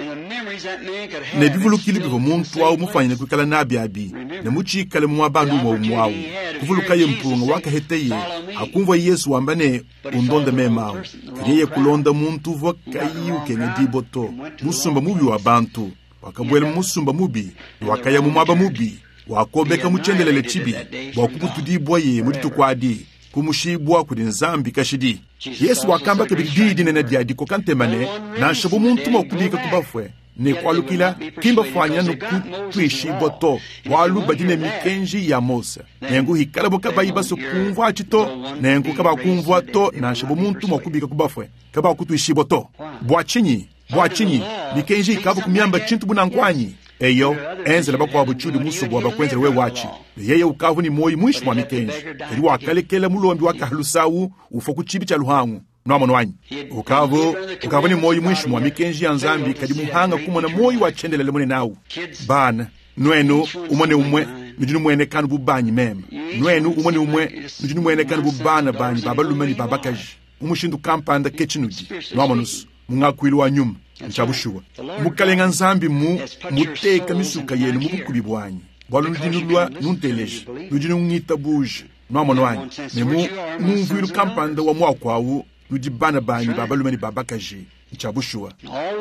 ne bivulukili bivo muntu wawu mufanyine kwikala nabi abi ne muchikale mwa bandu mwa umwawu kuvuluka ye mpunga waka heteye akumva Yesu wambane undonde memawu kriye kulonda muntu vakayiuke ne diboto musumba mubi wa bantu wakabwele musumba mubi wakaya mumaba mubi wakobeka muchendelele chibi wakubutudi bwaye muri tukwadi kumushibwa kuri nzambi kashidi Yesu wakamba kebididi nene diadi ko kantemane na shabu muntu mokubika kubafwe ne kwalukila kimba fanya no kutwishi boto walu badine mikenji ya Mose nengu hikala boka bayiba so kumva chito nengu kaba kumva to na shabu muntu mokubika kubafwe kaba kutwishi boto bwachinyi bwachinyi mikenji kaba kumyamba chintu bunangwanyi eyo enzela bakwa buchudi musubo abakwenzela we wachi yeye ukavu ni moyi mwishi mwa mikenji kali wakalekela mulombi wakahalusawu ufo kuchibi cha luhangu nwamono wanyi ukavu ukavu ni moyi mwishi mwa mikenji ya nzambi kali muhanga kumona moyi wachendelele mune nawu bana nwenu umone umwe nujinu mwene kanu bubanyi mema nwenu umone umwe nujinu mwene kanu bubana banyi baba lumeni baba kaji umushindu kampanda kechinuji nwamonusu mungakwilu wa nyuma nchabushuwa mukalenga nzambi mu muteka misuka yenu mubukubi bwanyi bwalu ndinulwa nunteleje nujinu ngita buje nwamono wanyi nemu mumvilu kampanda wa mwakwawu nujibana banyi baba lumeni baba kaji nchabushuwa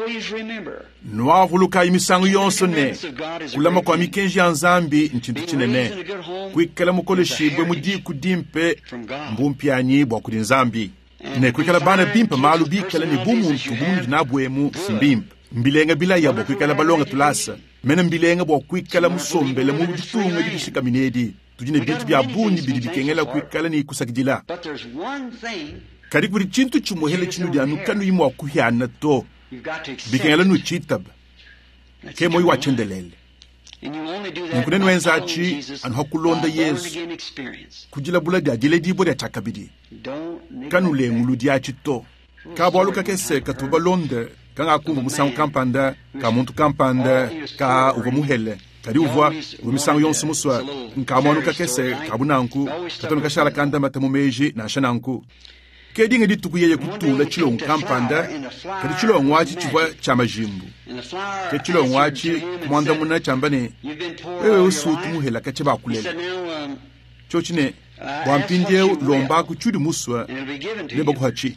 nwahuluka imisangu yonso ne kulama kwa mikenji ya nzambi nchintu chinene kwikala mukole shibwe mudi kudimpe mbumpyanyi bwa kudi nzambi ne kwikala bana bimpa malu bikala ni bumuntu bumuntu nabwemu simbimpa mbilenga bila yabo kwikala balonga tulasa mena mbilenga bwa kwikala musombele mu bitunga bishika minedi tujine bintu bya buni bidibikengela kwikala ni kusakidila kari kuri chintu chumuhele chinu dia nukanu yimu akuhyana to bikengela nu chitab kemo yi wachendelele nkunenu wenzachi anu hakulonda Yesu kujila bula dia dile dibo dia chakabidi kanu le ngulu dia chito ka bolu ka kese ka tubalonde kanga kumbu musangu kampanda ka muntu kampanda ka uvo muhele kadi uvwa umisangu yonsu muswa nka mwanu ka kese ka bunanku katonu ka shala kanda matamu meji na shananku kedi ngedi tukuyeye kutula chilo kampanda kadi chilo ngwachi chivwa chamajimbu ke chilo ngwachi kumwanda muna chambane wewe usutu muhela kacheba kulela chochine wampindie lomba kuchudi muswa leba kuhachi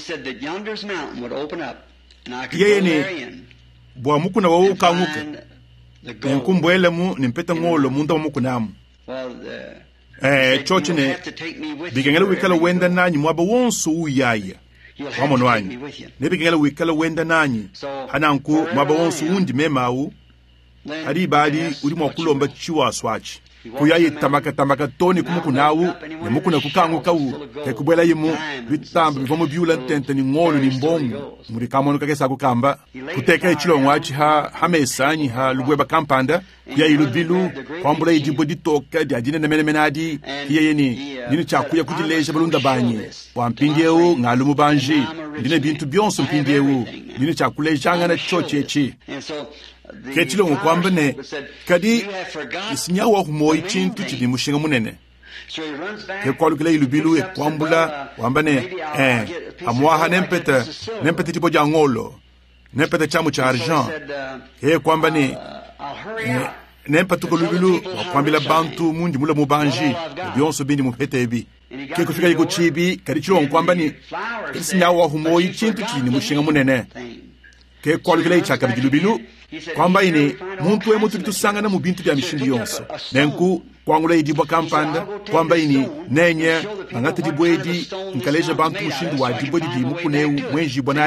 yeye ni bwa mukuna wawu kanguka nkumbwele mu nimpeta ngolo munda wa mukunamu eh chochine bigengela wikala wenda nanyi mwaba wonso uyaya wamono wanyi nebigengela wikala wenda nanyi hananku mwaba wonso undi memawu hari bali uri mwakulomba chiwa swachi kuyayi tamaka tamaka toni kumukunawu nemukuna kukangu kawu kekubwela yimu bitamba bivomo biula tente ni ngolo ni mbongo muri kamono kakesa kukamba kuteka ichilo ngwachi ha hamesanyi ha lugweba kampanda kuyayi lubilu kwambula idibo ditoka di adine nemene menadi hiye yeni nini chakuya kujileja balunda banyi wampindiewu ngalumu banji ndine bintu bionso mpindiewu nini chakuleja ngana chochechi kechilo ngwamba ne kadi isinyawa humoyi chintu chidi mushinga munene ke kwalukile ilubilu e kwambula wambane eh amwaha nempeta nempeta tipo jangolo nempeta chamu cha argent ke kwambane eh, nempeta ko lubilu kwambila bantu mundi mula mubanji bionso bindi mupetebi ke kufika yiko chibi kadi chilo ngwambani isinyawa humoyi chintu chidi mushinga munene ke kwalukile ichaka bilubilu kwamba ine muntu we mutu tusangana mu bintu bya mishindi yonso nenku kwangula idibwa kampanda kwamba ini nenye angati dibwedi nkaleja bantu mushindi wa dibwedi di mukuneu mwenji bonadi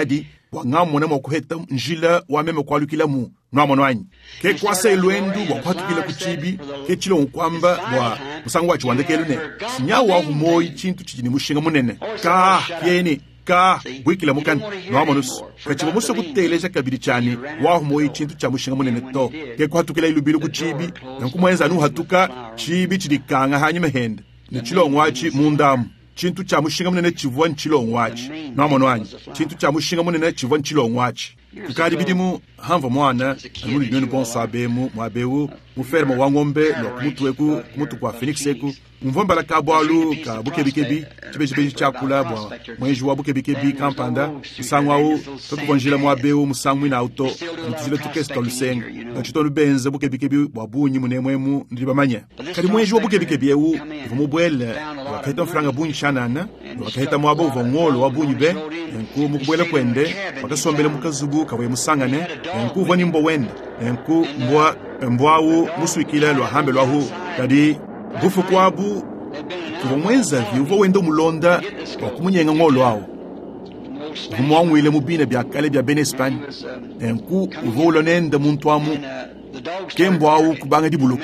wangamo na mwakuheta njila wameme kwa lukila mu nwamono anyi ke kwasa iluendu wakuhatukila kuchibi ke chilo nkwamba wa musangu wachi wandekelu ne sinya wa humoi chintu chichini mushinga munene ka yeni ka bwikila mukani nwamonus kachiba musa kutelesha kabiri chani wa humoi chintu cha mushinga munene to ke kuhatukila ilubilu kuchibi nankumwenza anu hatuka chibi chidikanga hanyi mehende ni chilo ngwachi mundamu chintu cha mushinga munene chivwa nchilo ngwachi nwamono anyi chintu cha mushinga munene chivwa nchilo ngwachi kukari bidimu hamva mwana alimuli nyoni bonso abemu mwabewu muferma wa ngombe lo kumutuweku kumutu kwa Phoenix eku mvomba la kabwalu ka bukebikebi chibejibeji chakula bwa mwenji wa bukebikebi kampanda musangwa u tukonjila mwabewu musangwi na auto mutuzile tukesto luseng na chitolu benze bukebikebi bwa bunyi munemwemu ndibamanya kali mwenji wa bukebikebi ewu vumubwele wakahita mfranga bunyi chanana wakahita mwabo uvongolo wa bunyi be yanku mukubwele kwende wakasombele mukazubu kawe musangane yanku voni mbo wende yanku mbwa mbwawu muswikile lwa hambe lwahu kadi bufu kwabu kubomwenza viuvo wendo mulonda wakumunyenga ngolo awo vumwangwile mubine byakale bya Benespani yanku uvola nenda muntu amu kembwawu kubanga dibuluku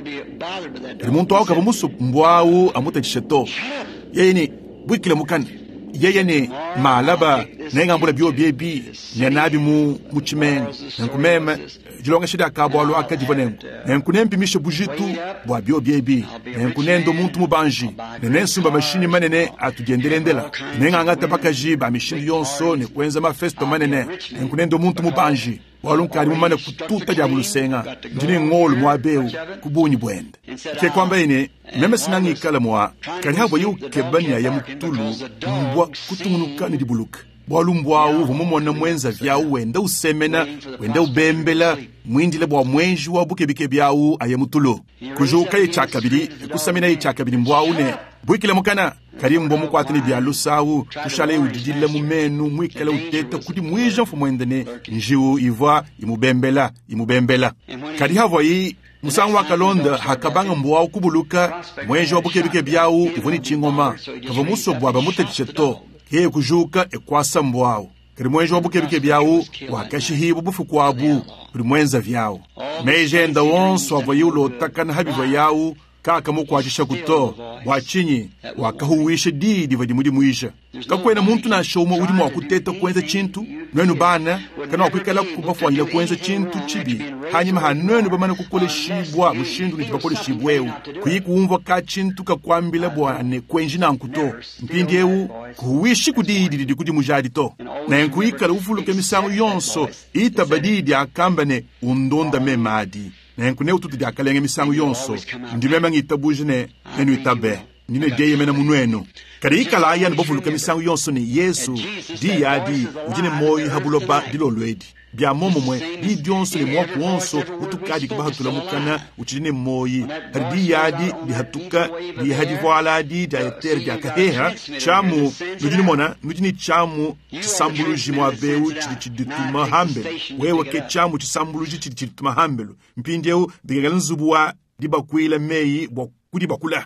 muntu awo kaba musu mbwawu amuta chisheto yeyini bwikile mukani yeye ni malaba nengambula bio biebi nyanabi mu muchimen nkumeme jilonga shida kabwalo akajibonengo nkunempi mishe bujitu bwa bio biebi nkunendo muntu mubanji nenensumba mashini manene atugendelendela nenganga tapakaji ba mishini yonso ne kwenza mafesto manene nkunendo muntu mubanji walunkari mumane kututa ja bulusenga ndini ngolo mwabeu kubunyi bwende ke kwamba ine meme sinangi kala mwa kali habo yu kebania ya mutulu mbwa kutungunuka ni dibuluka bwalumbwa uvu mumona mwenza vyawu wenda usemena wenda ubembela mwindile bwa mwenji wa bukebike byawu aye mutulu kujuka ichakabiri kusamina ichakabiri mbwawu ne bwikile mukana karimbo mukwatini byalusawu kushale udidile mumenu mwikele uteta kudi mwija mfumwendene njiwu iva imubembela imubembela kadi havo yi musangu wakalonda hakabanga mbwa kubuluka mwenji wa bukebike byawu ivuni chingoma kava muso bwaba muteticheto heye kujuka ekwasa mbwawu kiri mwenji wa bukebike byawu wakashihibu bufu kwabu kuri mwenza vyawu meijenda wonso wava yulo takana habiva yawu kaka mukwachisha kuto wachinyi wakahuwisha didi vadi mudi muisha kakwena muntu na shoma udi mwa kuteta kwenza chintu nwenu bana kana wakwikala kubafwanyila kwenza chintu chibi hanyuma hanwenu bamana kukole shibwa mushindu nijibakole shibwewu kuyikuumva ka chintu kakwambila bwane kwenji na nkuto mpindi ewu kuhuwishi kudidi didi kudi mujadi to na nkuyikala ufuluke misangu yonso itabadidi akambane undonda memadi na nkune ututu di akalenge misangu yonso ndimema ngitabujine nenu itabe nine deye mena munwenu kari ikala aya nbofuluka misangu yonso ni Yesu di yadi ujine moyi habuloba dilo lwedi bya momo mwe di dionso ni mwaku wonso utukadi kubahatula mukana uchine moyi di yadi di hatuka di hadi voala di di ayeter di akaheha chamu nujini mona nujini chamu chisambuluji mwabeu chidituma hambelu wewe ke chamu chisambuluji chidituma hambelu mpindeu digalanzubuwa di bakwila meyi bwa kudi bakula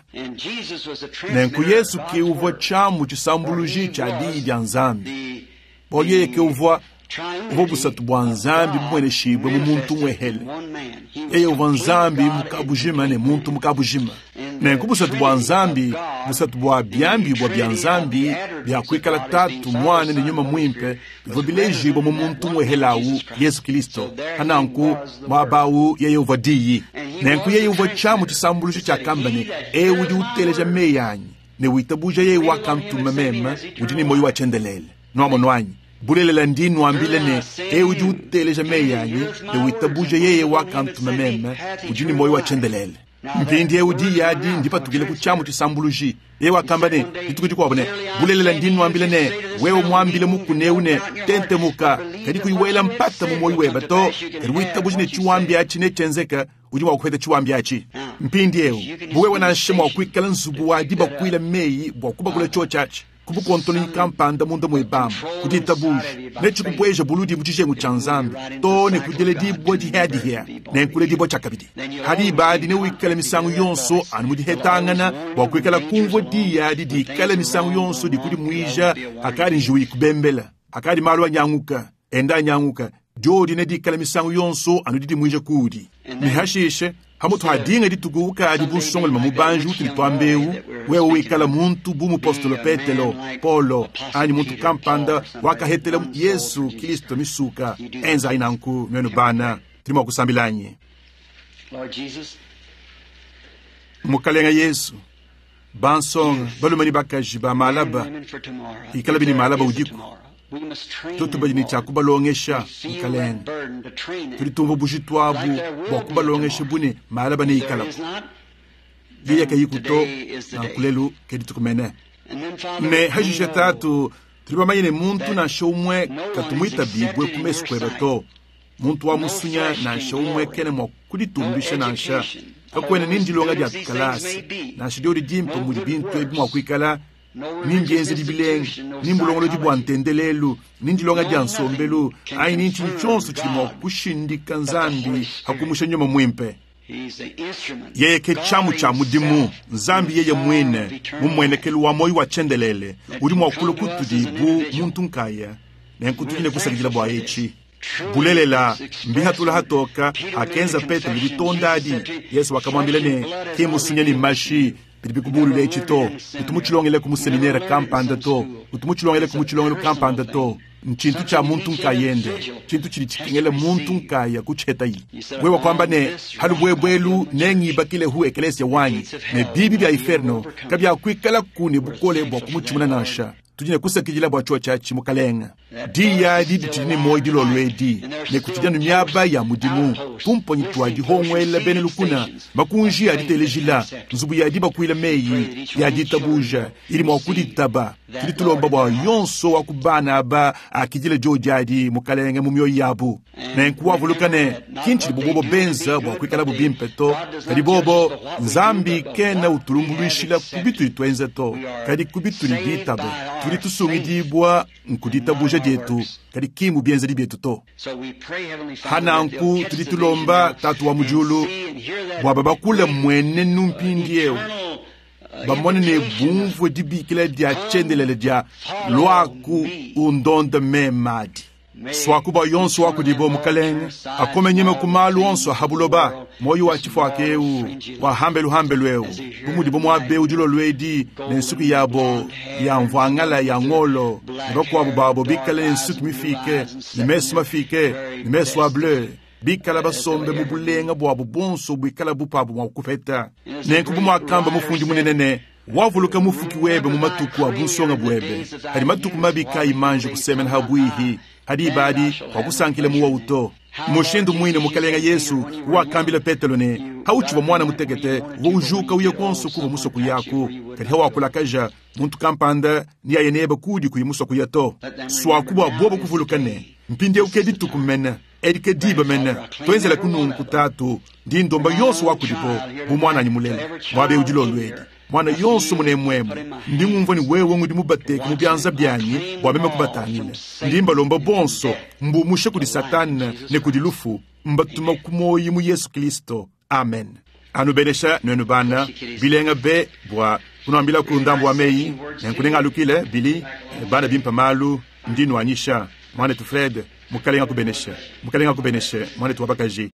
nenku Yesu ke uvo chamu chisambuluji cha di di anzambi boye ke uvo uvo busatu bwa nzambi mwene shibwe mu muntu mwehele eye uvo nzambi mukabujima ne muntu mukabujima nenku busatu bwa nzambi busatu bwa byambi bwa byanzambi byakwikala tatu mwana ni nyuma mwimpe uvo bileji bwa mu muntu mwehelawu Yesu Kristo hananku mwabawu yeye uvo diyi nenku yeye uvo chamu chisambuluji cha kambane e uji uteleja meyanyi ne witabuja yeye wakantuma mema ujini moyi wachendelele nwamo nwanyi bulelela ndinu ambile ne e uji uteleja meyanyi ne witabuja yeye wakantuma mema ujini moyi wachendelele mpindi e uji yadi ndipa tukile kuchamu chisambuluji e wakambane nitukuti kwa bune bulelela ndinu ambile ne wewe mwambile muku neune tente muka kadi kuiwela mpata mumoyi weba to kadi witabuji ne chuambi achi ne chenzeka uji wakuheta chuambi achi mpindi ewu buwewe na shema wakuikala nzubu wadiba kuila meyi wakuba kule chochachi kubu kontoni kampanda munda mwebama kudita buji nechi kubweja buludi mchishengu chanzambi to ne kudele dibo di hadi hea ne nkule dibo chakabidi hadi ibadi ne wikala misangu yonso anumudi hetangana wakuikala kumvo di yadi di kala misangu yonso di kudi mwija hakari njuwi kubembela akadi malu anyanguka enda anyanguka jodi ne dikala misangu yonso anu didi mwije kudi ni hashishe hamutu hadinga ditugu ukadi bunsongol mamubanju utilitwambeu wewe wikala muntu bumu apostolo Petelo Polo ani muntu kampanda wakahetele Yesu Kristo misuka enza inanku mwenu bana tilimo kusambilanye
Lord Jesus
mukalenga Yesu bansong balumani bakaji ba malaba ikala bini malaba udiku toto bajini chakuba longesha mukalenga tulitumbo bujitwabu bokuba longesha bune malaba ne ikala biya kayikuto na kulelu keditukumene ne hajisha tatu tuliba mayine muntu na shomwe katumuita bibwe kumeskwerato muntu wa musunya na shomwe kene mo kulitumbisha na sha akwene ninjilonga dia kalasi na shidiori dimpo mu bintu ebi mwa kwikala ninjenze dibileng nimbulongo di bwantendelelu ninjilonga dia nsombelu ai ninchi chonso chimo kushindika nzambi hakumusha nyoma mwimpe yeye ke chamu cha mudimu nzambi yeye mwene mumwenekelu wa moyo wa chendelele uri mwa kulukutu dibu muntu nkaya nenkutujine kusagijila bwa echi bulelela mbihatula hatoka akenza Petro libitondadi Yesu wakamwambilane kimusunya ni mashi bilibikubulu lechito utumuchilongele kumuseminera kampanda to utumuchilongele kumuchilongele kampanda to nchintu cha muntu nkayende chintu chili chikengele muntu nkaya kucheta yi wewa kwamba ne halubwebwelu nengi bakile hu eklesia wanyi ne bibi bya inferno kabya kwikala kuni bukole bwa kumuchimuna nasha tujine kusakijila bwa chuo cha chimukalenga diya di ditini moi di lolwedi ne kutijanu myaba ya mudimu pumponyi tuwaji hongwele bene lukuna makunji ya ditelejila nzubu ya diba kuila meyi ya ditabuja ili mwakudi taba tulitulomba bwa yonso wakubana aba akijile jojadi mukalenga mumyo yabu na nkuwa vulukane kinchi bobo benza bwa kwikala bubimpeto kadi bobo nzambi kena utulumbulishila kubitu itwenze to kadi kubitu liditabe tuli tusungidibwa nkuditabuja jetu kadi kimu bienze libyetu to hananku tulitulomba tatu wa mujulu bwa babakule mwene numpindieo bamone ne bumvu dibikile dia chendelele dia loaku undonde memadi swakuba yonso wakudibo mukalenge akomenyeme kumalu onso habuloba moyo wa chifu akeu wa hambelu hambelu eu bumudibo mwabe ujilo lwedi nensuki yabo ya mvangala ya ngolo niroko wabu babo bikale nensuki mifike nimesu mafike nimesu wa bleu bikala basombe mubulenga bwabu bonso bikala bupabu mwakufeta nenkubu mwakamba mufundi munenene wavuluka mufuki webe mumatuku wa bunsonga bwebe hadi matuku mabika imanje kusemena habwihi hadi ibadi wakusankile muwa uto mushindu mwine mukalenga Yesu wakambila Petelo ne hauchi wa mwana mutegete wujuka uye konso kuwa musoku yaku kati hawa kulakaja muntu kampanda ni ayeneba kudi kuyi musoku yato swakuba bobo kuvulukane mpinde ukedi tukumena edike diba mena twenzela kunungu kutatu ndi ndomba yonso wakudipo bumwana nyimulele mwabe ujilo lwedi mwana yonso mune mwemu ndi mumvo ni wewe ngudi mubateke mubyanza byanyi wabeme kubatangile ndi mbalomba bonso mbu mushe kudi satani ne kudi lufu mbatuma kumoyi mu Yesu Kristo amen anu benesha nenu bana bilenga be bwa kunambila kundambo wa meyi nenkunenga lukile bili bana bimpa malu ndinu anyisha mwane tu Fred mukalenga kubenesha mukalenga kubenesha mwane tu wabakaji